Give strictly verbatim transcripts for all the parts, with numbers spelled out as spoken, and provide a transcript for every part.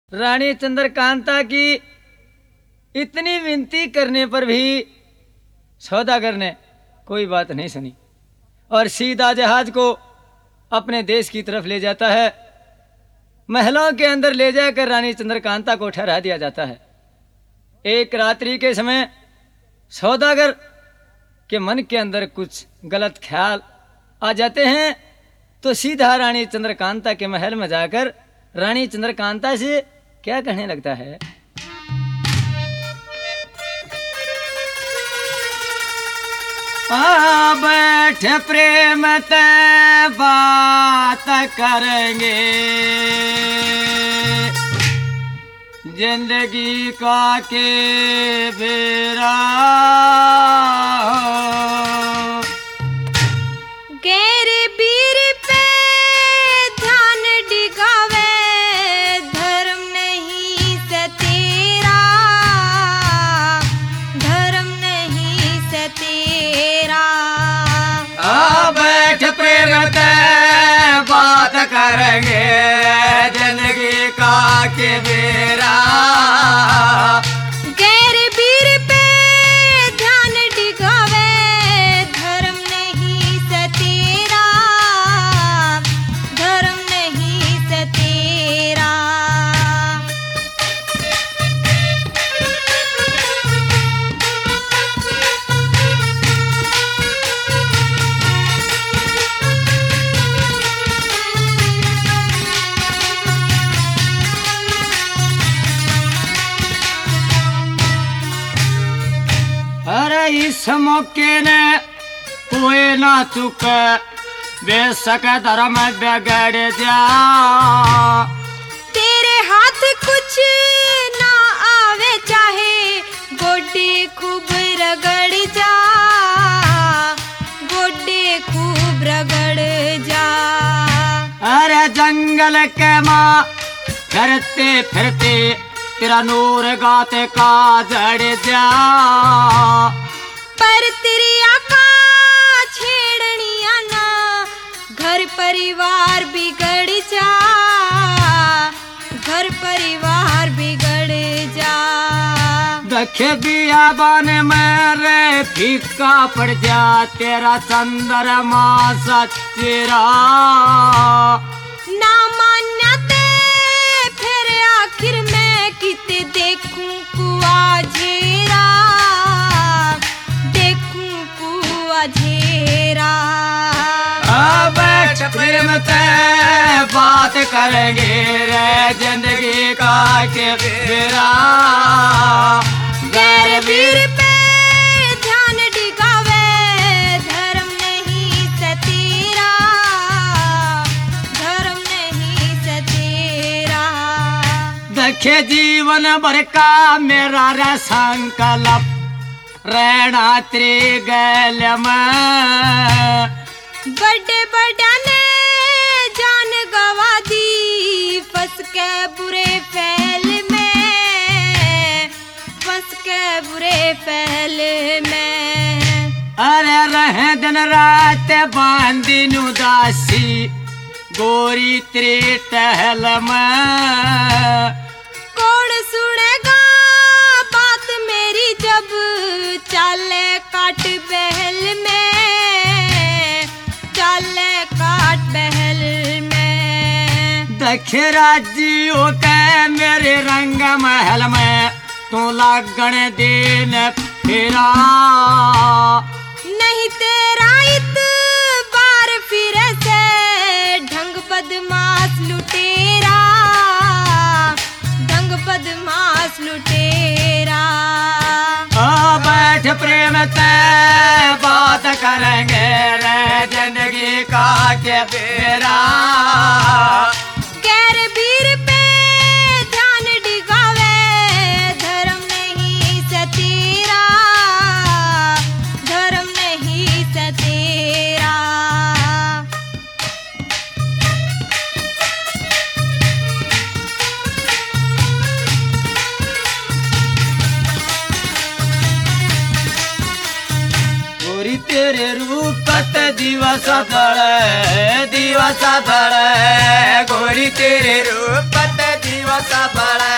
रानी चंद्रकांता की इतनी विनती करने पर भी सौदागर ने कोई बात नहीं सुनी और सीधा जहाज को अपने देश की तरफ ले जाता है। महलों के अंदर ले जाकर रानी चंद्रकांता को ठहरा दिया जाता है। एक रात्रि के समय सौदागर के मन के अंदर कुछ गलत ख्याल आ जाते हैं, तो सीधा रानी चंद्रकांता के महल में जाकर रानी चंद्रकांता से क्या कहने लगता है। आ बैठ प्रेम ते बात करेंगे, जिंदगी का के बेरा गैर बीर पे ध्यान डिगावे, धर्म नहीं से तेरा, धर्म नहीं से तेरा। आ बैठ प्रेम ते बात करेंगे, जिंदगी का के बेरा गैर बीर पे ध्यान डिगावे, धर्म नहीं से तेरा, धर्म नहीं से तेरा। अरे इस मौके ने कोई ना चुके, बेशक धर्म बिगड़ जा, तेरे हाथ कुछ ना आवे चाहे गोड्डी खूब रगड़ जा, गोड्डी खूब रगड़ जा। अरे जंगल के माँ फिरते फिरते तेरा नूर गाते का जड़ जा, पर तेरी आका छेड़निया ना, घर परिवार बिगड़ जा, घर परिवार बिगड़ जा। देखे बियाबान में रे फीका पड़ जा, तेरा चंद्रमा सच्चेरा ना मान्या ते फिर आखिर में किते देखूं कुआ झेरा, देखूं कुआ झेरा। अब बैठ प्रेम से बात करेंगे रे, जिंदगी का के बेरा गैर वीर पे ध्यान डिगावे, धर्म नहीं से तेरा, धर्म नहीं से तेरा। देखे जीवन भर का मेरा रे संकल्प, रहना तेरे गैल में, बड़े बड़ा ने जान गवा दी, फंस के बुरे फैल में, फंस के बुरे फैल में। अरे रहे दिन रात बांधी उदासी, गोरी तेरे टहल में, कौन सुनेगा बात मेरी जब चाले काट बहल में, चाले काट बहल में। देखे राज्यों के मेरे रंग महल में, तू लागण देन फिरा, नहीं तेरा इतबार फिर से ढंग बदमाश लुटेरा, ढंग बदमाश लुटेरा। आ बैठ प्रेम से बात करेंगे रे, जिंदगी का के बेरा गैर वीर पे ध्यान डिगावे, धर्म नहीं से तेरा, धर्म नहीं से तेरा। गोरी तेरे रूपत दिवस बड़े, दिवस बड़े, गोरी तेरे रूपत दिवस बड़े,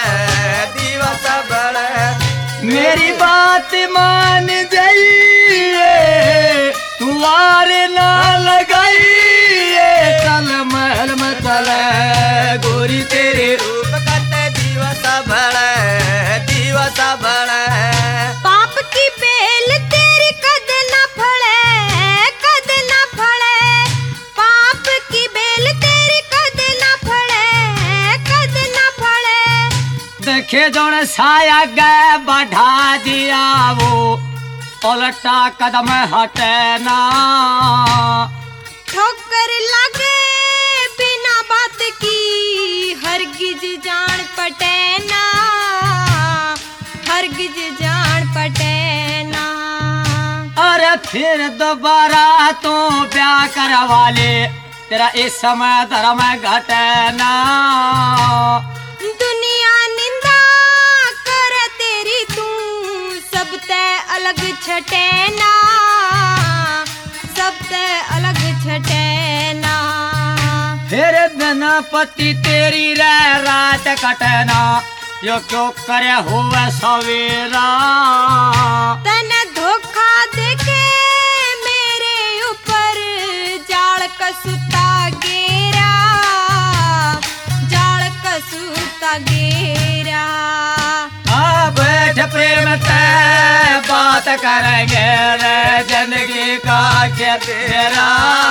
बात मान जाइए तुआर ना लगाइए चल महल में चले गोरी तेरे रूप कते दिवस भले दिवस भले पाप की बेल तेरी कद न फले कद न फले पाप की बेल तेरी कद न फले कद न फले देखे जोन साया गए बढ़ा दिया वो उल्टा कदम हटे ना ठोकर लगे बिना बात की हरगिज जान पटे ना हरगिज जान पटे ना अरे फिर दोबारा तो ब्याह करवा ले तेरा इस समय धर्म घटे ना दुनिया निंदा कर तेरी तू सब ते अलग छटे ना सब ते अलग छटे ना फिर बिना पति तेरी रह रात कटना यो क्यों करे हुए सवेरा तने धोखा देके मेरे ऊपर जाल कसूता गेरा जाल कसूता गेरा आ बैठ प्रेम ते बात करेंगे रे जिंदगी का क्या तेरा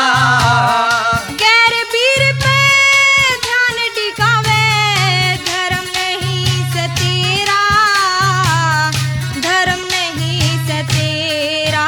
गैर वीर पे ध्यान टिकावे धर्म नहीं से तेरा धर्म नहीं से तेरा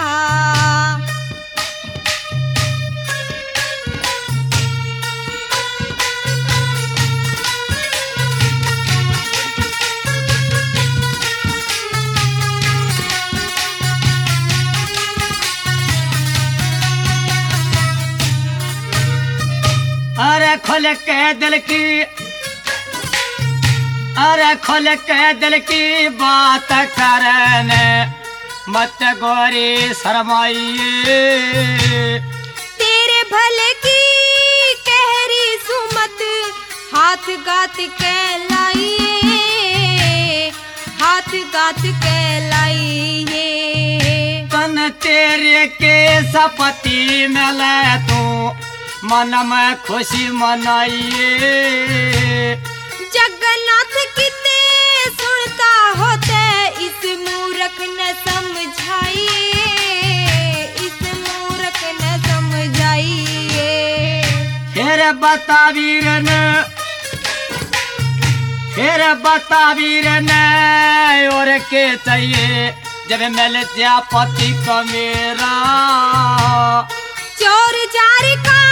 अरे खोल के दिल की अरे खोल के दिल की बात करने मत गोरी शर्माइए तेरे भले की कहरी सुमत हाथ गात कहलाइए हाथ गात कहलाइए तन तेरे के सपति मिले तू मन में खुशी मनाइए जगन्नाथ किते सुनता होते इस मूर्ख न समझाइए इस मूर्ख न समझाइए फिर बता वीर ने फिर बता वीर ने और के चाहिए जब मिल जा पति को मेरा चोर जारी का